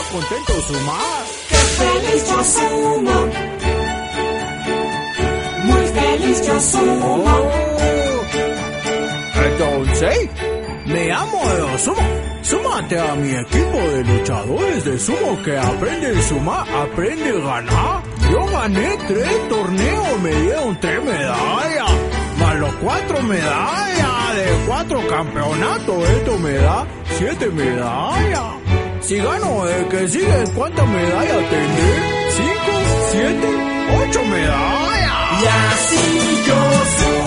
contento Sumar. ¡Qué feliz yo sumo! Muy feliz yo sumo. Entonces, me llamo Sumo. Súmate a mi equipo de luchadores de sumo que aprende a sumar, aprende a ganar. Yo gané 3 torneos, me dieron 3 medallas, más los 4 medallas de 4 campeonatos. Esto me da 7 medallas. Si gano el que sigue, ¿cuántas medallas tendré? 5, 7, 8 medallas. Y así yo sumo.